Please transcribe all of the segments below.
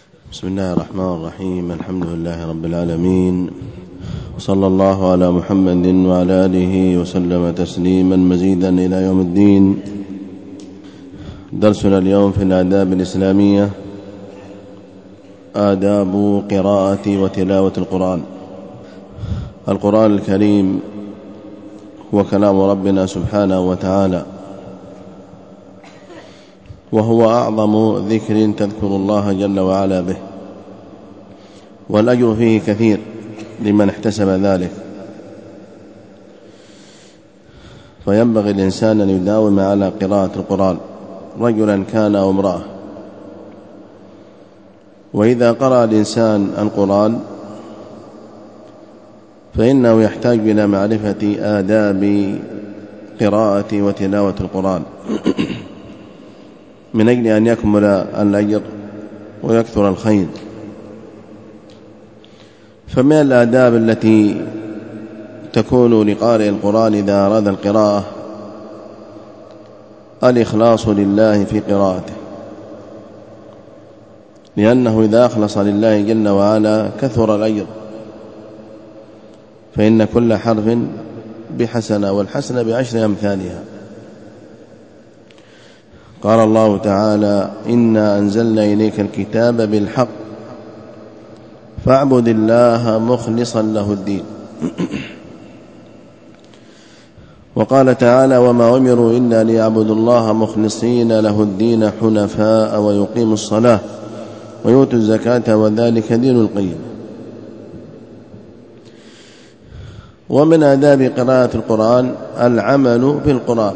بسم الله الرحمن الرحيم. الحمد لله رب العالمين، وصلى الله على محمد وعلى آله وسلم تسليما مزيدا إلى يوم الدين. درسنا اليوم في الآداب الإسلامية، آداب قراءة وتلاوة القرآن. القرآن الكريم هو كلام ربنا سبحانه وتعالى، وهو أعظم ذكر تذكر الله جل وعلا به، والأجر فيه كثير لمن احتسب ذلك، فينبغي الإنسان أن يداوم على قراءة القرآن رجلا كان أو امرأة. وإذا قرأ الإنسان القرآن فإنه يحتاج إلى معرفة آداب قراءة وتلاوة القرآن من أجل أن يكمل الأجر ويكثر الخير. فمن الآداب التي تكون لقارئ القرآن إذا أراد القراءة الإخلاص لله في قراءته، لأنه إذا أخلص لله جل وعلا كثر الأجر، فإن كل حرف بحسنة، والحسنة بعشر أمثالها. قال الله تعالى: إنا أنزلنا إليك الكتاب بالحق فاعبد الله مخلصا له الدين. وقال تعالى: وما أمروا إلا ليعبدوا الله مخلصين له الدين حنفاء ويقيموا الصلاة ويؤتوا الزكاة وذلك دين القيم. ومن آداب قراءة القرآن العمل بالقرآن،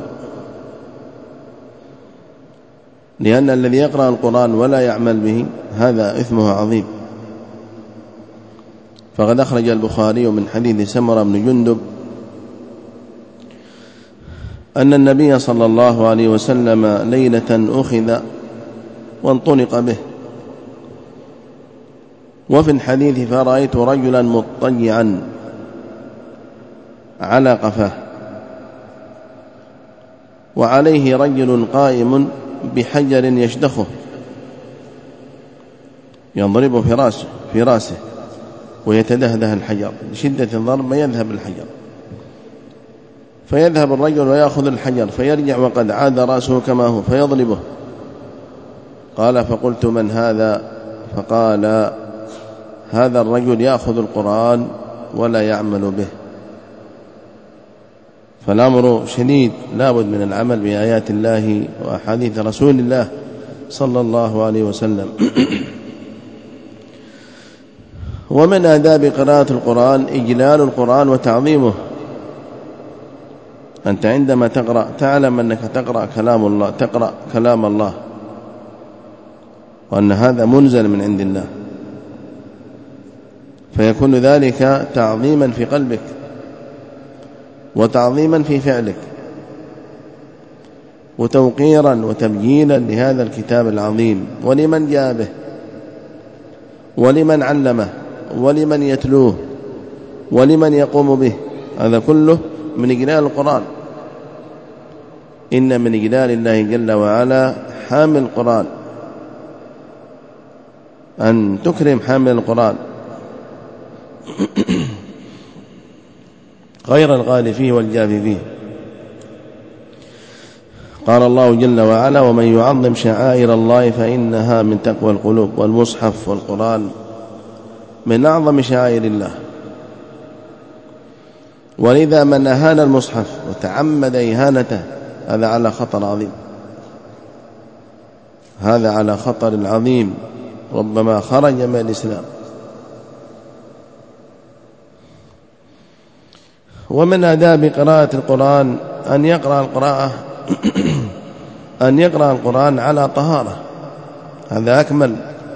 لأن الذي يقرأ القرآن ولا يعمل به هذا إثمه عظيم. فقد أخرج البخاري من حديث سمرة بن جندب أن النبي صلى الله عليه وسلم ليلة أخذ وانطلق به، وفي الحديث: فرأيت رجلا مضطجعا على قفاه وعليه رجل قائم بحجر يشدخه ينضرب في راسه ويتدهده الحجر، لشدة الضرب ما يذهب الحجر، فيذهب الرجل ويأخذ الحجر فيرجع وقد عاد رأسه كما هو فيضربه. قال: فقلت: من هذا؟ فقال: هذا الرجل يأخذ القرآن ولا يعمل به. فالأمر شديد، لا بد من العمل بآيات الله وأحاديث رسول الله صلى الله عليه وسلم. ومن آداب قراءة القرآن إجلال القرآن وتعظيمه. أنت عندما تقرأ تعلم أنك تقرأ كلام الله، وأن هذا منزل من عند الله، فيكون ذلك تعظيما في قلبك وتعظيما في فعلك وتوقيرا وتبجيلا لهذا الكتاب العظيم، ولمن جاء به ولمن علمه ولمن يتلوه ولمن يقوم به. هذا كله من إجلال القرآن. إن من إجلال الله جل وعلا حامل القرآن، أن تكرم حامل القرآن غير الغالي فيه والجافي فيه. قال الله جل وعلا: ومن يعظم شعائر الله فإنها من تقوى القلوب. والمصحف والقرآن من أعظم شعائر الله، ولذا من أهان المصحف وتعمد إهانته هذا على خطر عظيم، هذا على خطر عظيم، ربما خرج من الإسلام. ومن آداب قراءة القرآن أن يقرأ القرآن على طهارة، هذا أكمل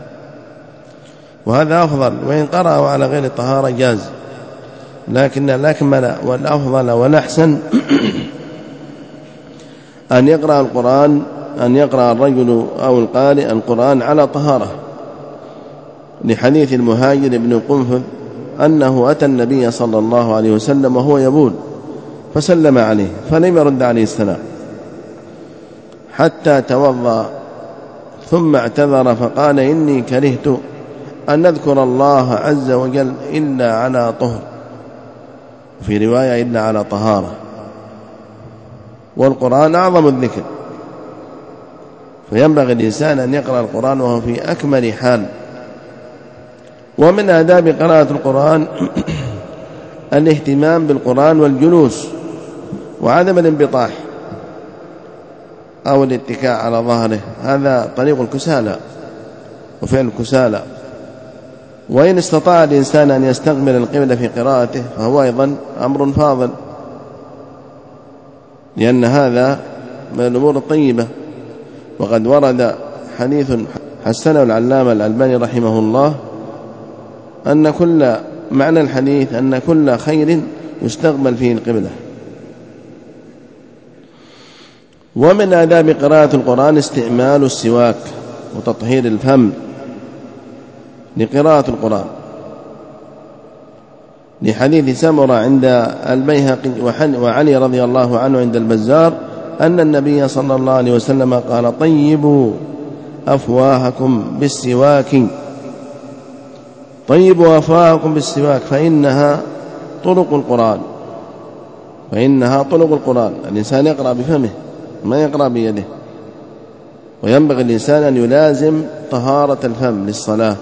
وهذا أفضل. وإن قرأه على غير طهارة جاز، لكن الأكمل والأفضل والأحسن أن يقرأ الرجل أو القارئ القرآن على طهارة، لحديث المهاجر بن قنفذ أنه أتى النبي صلى الله عليه وسلم وهو يبول فسلم عليه فلم يرد عليه السلام حتى توضأ ثم اعتذر فقال إني كرهت أن نذكر الله عز وجل إلا على طهر، في رواية إلا على طهارة، والقرآن أعظم الذكر، فينبغي الإنسان أن يقرأ القرآن وهو في أكمل حال. ومن آداب قراءة القرآن الاهتمام بالقرآن والجلوس وعدم الانبطاح أو الاتكاء على ظهره، هذا طريق الكسالى وفعل الكسالى. وإن استطاع الإنسان أن يستقبل القبلة في قراءته فهو أيضا أمر فاضل، لأن هذا من الأمور الطيبة. وقد ورد حديث حسنه العلامة الألباني رحمه الله أن كل معنى الحديث أن كل خير يستقبل فيه القبلة. ومن آداب قراءة القرآن استعمال السواك وتطهير الفم لقراءة القرآن، لحديث سمرة عند البيهقي وعلي رضي الله عنه عند البزار أن النبي صلى الله عليه وسلم قال: طيبوا أفواهكم بالسواك، طيبوا أفواهكم بالسواك فإنها طرق القرآن، فإنها طرق القرآن. الإنسان يقرأ بفمه ما يقرأ بيده، وينبغي الإنسان أن يلازم طهارة الفم للصلاة.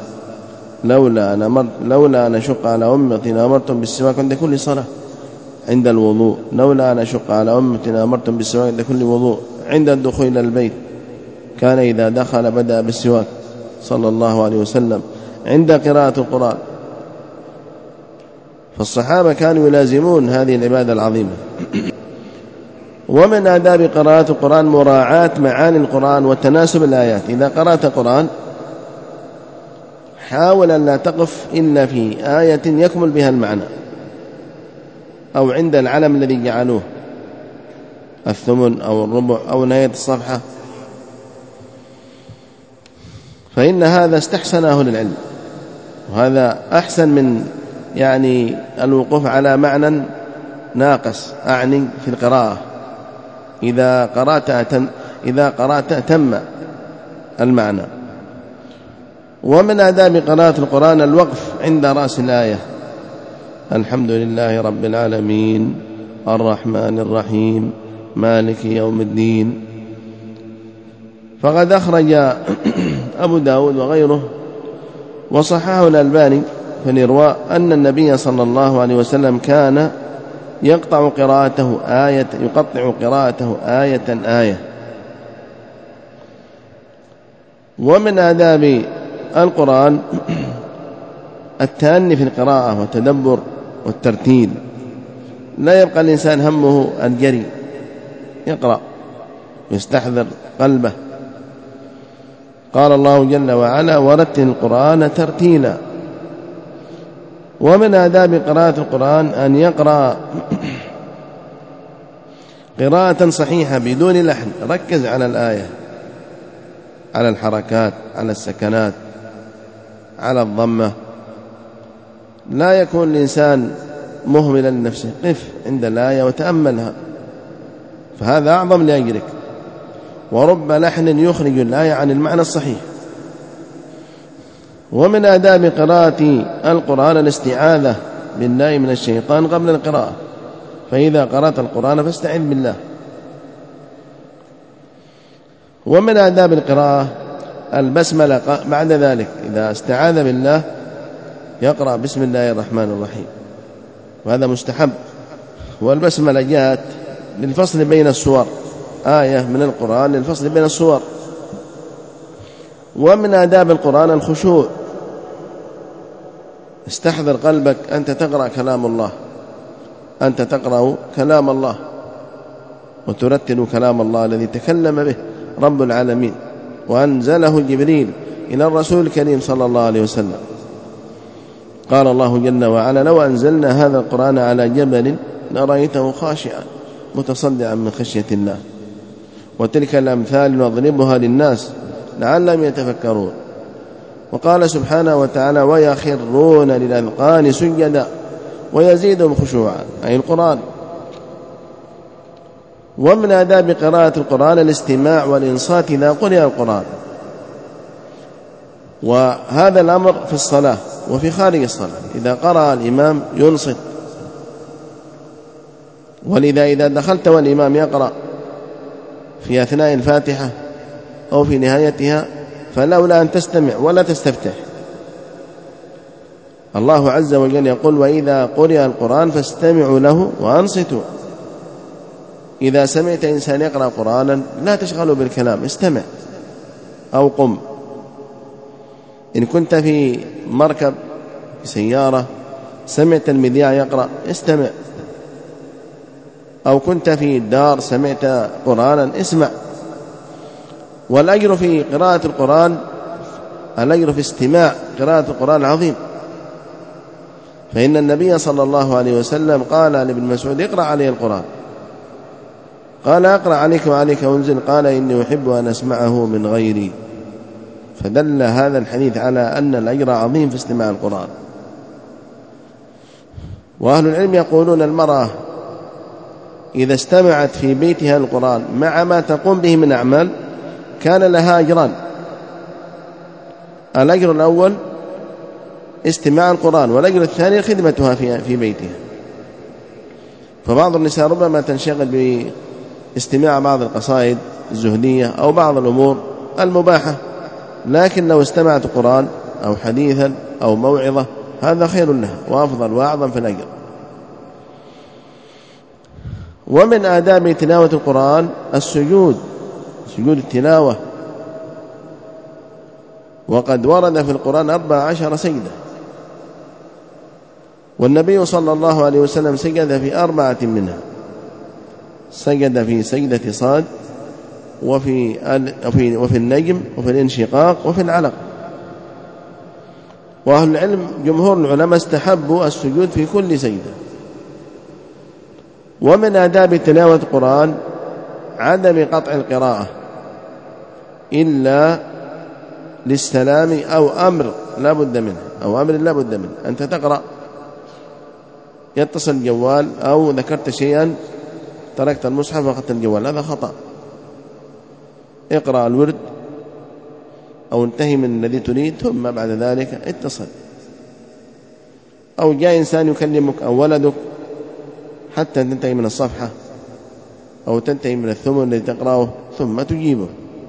لولا أن أشق على أمتي لأمرتم بالسواك عند كل صلاة، عند الوضوء. لولا أن أشق على أمتي لأمرتم بالسواك عند كل وضوء. عند الدخول إلى البيت كان إذا دخل بدأ بالسواك صلى الله عليه وسلم. عند قراءة القرآن، فالصحابة كانوا يلازمون هذه العبادة العظيمة. ومن آداب قراءة القرآن مراعاة معاني القرآن وتناسب الآيات. إذا قرأت القرآن حاول أن لا تقف إلا في آية يكمل بها المعنى، أو عند العلم الذي جعلوه الثمن أو الربع أو نهاية الصفحة، فإن هذا استحسنه للعلم، وهذا أحسن من الوقوف على معنى ناقص، أعني في القراءة. إذا قرأت تم المعنى. ومن آداب قراءة القرآن الوقف عند رأس الآية: الحمد لله رب العالمين الرحمن الرحيم مالك يوم الدين. فقد أخرج أبو داود وغيره وصححه الألباني في الإرواء أن النبي صلى الله عليه وسلم كان يقطع قراءته آية آية. ومن آداب القرآن التأني في القراءة والتدبر والترتيل، لا يبقى الإنسان همه الجري، يقرأ يستحضر قلبه. قال الله جل وعلا: ورتل القرآن ترتيلا. ومن آداب قراءة القرآن أن يقرأ قراءة صحيحة بدون لحن، ركز على الآية، على الحركات، على السكنات، على الضمة، لا يكون الإنسان مهملا لنفسه، قف عند الآية وتأملها، فهذا أعظم لأجرك. ورب لحن يخرج الآية عن المعنى الصحيح. ومن آداب قراءة القرآن الاستعاذة بالله من الشيطان قبل القراءة، فإذا قرأت القرآن فاستعذ بالله. ومن آداب القراءة البسملة بعد ذلك، إذا استعاذ بالله يقرأ بسم الله الرحمن الرحيم، وهذا مستحب. والبسملة جاءت للفصل بين السور، آية من القرآن للفصل بين السور. ومن آداب القرآن الخشوع، استحضر قلبك أنت تقرأ كلام الله، أنت تقرأ كلام الله وترتل كلام الله الذي تكلم به رب العالمين وأنزله جبريل إلى الرسول الكريم صلى الله عليه وسلم. قال الله جل وعلا: لو أنزلنا هذا القرآن على جبل لرأيته خاشعا متصدعا من خشية الله. وتلك الأمثال نضربها للناس لعلهم يتفكرون. وقال سبحانه وتعالى: ويخرون للأذقان سجدا ويزيدهم خشوعا، أي القرآن. ومن آداب قراءة القرآن الاستماع والإنصات إذا قرئ القرآن، وهذا الأمر في الصلاة وفي خارج الصلاة. إذا قرأ الإمام ينصت، ولذا إذا دخلت والإمام يقرأ في أثناء الفاتحة أو في نهايتها فلولا أن تستمع ولا تستفتح. الله عز وجل يقول: وإذا قرئ القرآن فاستمعوا له وأنصتوا. إذا سمعت إنسان يقرأ قرآنا لا تشغله بالكلام، استمع أو قم. إن كنت في مركب في سيارة سمعت المذياع يقرأ استمع، أو كنت في الدار سمعت قرآنا اسمع. والأجر في قراءة القرآن، الأجر في استماع قراءة القرآن عظيم. فإن النبي صلى الله عليه وسلم قال لابن مسعود: اقرأ عليه القرآن. قال: اقرأ عليك وعليك أنزل. قال: إني أحب أن أسمعه من غيري. فدل هذا الحديث على أن الأجر عظيم في استماع القرآن. وأهل العلم يقولون: المرأة إذا استمعت في بيتها القرآن مع ما تقوم به من أعمال كان لها أجران. الأجر الأول استماع القرآن، والأجر الثاني خدمتها في بيتها. فبعض النساء ربما تنشغل باستماع بعض القصائد الزهدية أو بعض الأمور المباحة، لكن لو استمعت القرآن أو حديثا أو موعظة هذا خير لها وأفضل وأعظم في الأجر. ومن آداب تلاوة القرآن السجود، سجود التلاوة، وقد ورد في القرآن 14 سجدة، والنبي صلى الله عليه وسلم سجد في 4 منها. سجد في سجدة صاد، وفي النجم، وفي الانشقاق، وفي العلق. وأهل العلم جمهور العلماء استحبوا السجود في كل سجدة. ومن آداب تلاوة القرآن عدم قطع القراءة إلا للسلام أو أمر لا بد منه، أو أمر لا بد منه. أنت تقرأ يتصل الجوال أو ذكرت شيئا تركت المصحف وأخذت الجوال، هذا خطأ. اقرأ الورد أو انتهي من الذي تريد ثم بعد ذلك اتصل. أو جاء إنسان يكلمك أو ولدك حتى تنتهي من الصفحة أو تنتهي من الثمن الذي تقرأه ثم تجيبه.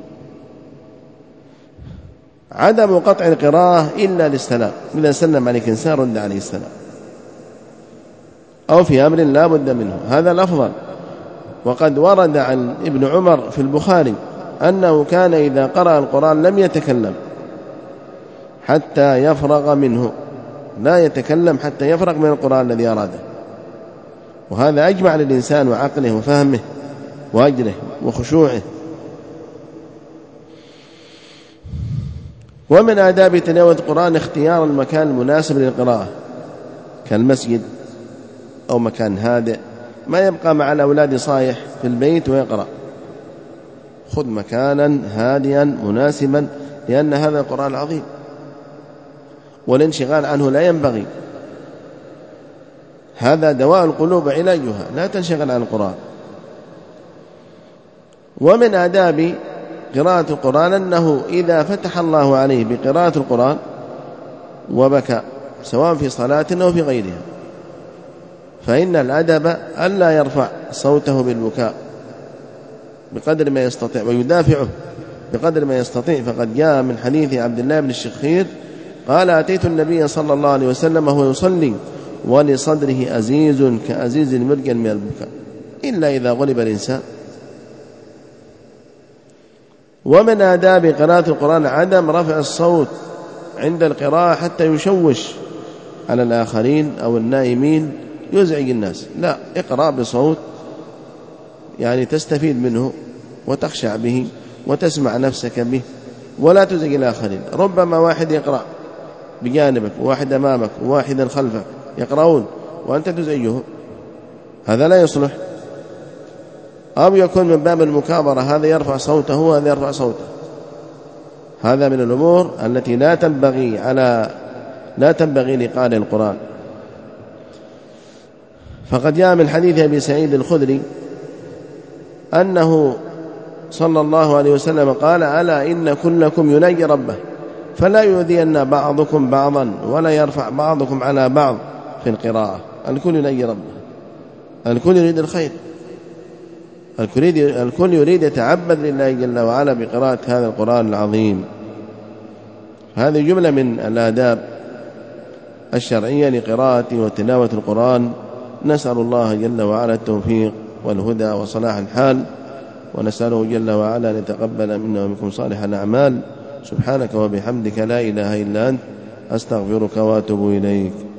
عدم قطع القراءة إلا للسلام، إذا سلم عليك إنسان رد عليه السلام، أو في أمر لا بد منه، هذا الأفضل. وقد ورد عن ابن عمر في البخاري أنه كان إذا قرأ القرآن لم يتكلم حتى يفرغ منه، لا يتكلم حتى يفرغ من القرآن الذي أراده. وهذا أجمع للإنسان وعقله وفهمه وأجره وخشوعه. ومن آداب تلاوة القرآن اختيار المكان المناسب للقراءة كالمسجد أو مكان هادئ، ما يبقى مع الأولاد صايح في البيت ويقرأ. خذ مكانا هادئا مناسبا، لأن هذا القرآن عظيم والانشغال عنه لا ينبغي. هذا دواء القلوب علاجها، لا تنشغل عن القرآن. ومن آداب قراءة القرآن أنه إذا فتح الله عليه بقراءة القرآن وبكى سواء في صلاة أو في غيرها، فإن الأدب ألا يرفع صوته بالبكاء بقدر ما يستطيع ويدافعه بقدر ما يستطيع. فقد جاء من حديث عبد الله بن الشخير قال: أتيت النبي صلى الله عليه وسلم وهو يصلي ولصدره أزيز كأزيز المرجل من البكاء، إلا إذا غلب الإنسان. ومن آداب قراءة القرآن عدم رفع الصوت عند القراءة حتى يشوش على الآخرين أو النائمين يزعج الناس، لا، اقرأ بصوت يعني تستفيد منه وتخشع به وتسمع نفسك به ولا تزعج الآخرين. ربما واحد يقرأ بجانبك وواحد أمامك وواحد خلفك يقرؤون وأنت تزعجه، هذا لا يصلح. أو يكون من باب المكابرة، هذا يرفع صوته وهذا يرفع صوته. هذا من الأمور التي لا تنبغي لقارئ القرآن. فقد جاء من حديث أبي سعيد الخدري أنه صلى الله عليه وسلم قال: ألا إن كلكم يناجي ربه فلا يؤذين بعضكم بعضا ولا يرفع بعضكم على بعض في القراءة. الكل ينجي ربه، الكل يريد الخير، الكل يريد يتعبد لله جل وعلا بقراءة هذا القرآن العظيم. هذه جملة من الآداب الشرعية لقراءة وتلاوة القرآن. نسأل الله جل وعلا التوفيق والهدى وصلاح الحال، ونسأله جل وعلا أن يتقبل منا ومنكم صالح الأعمال. سبحانك وبحمدك لا إله إلا أنت، أستغفرك وأتوب إليك.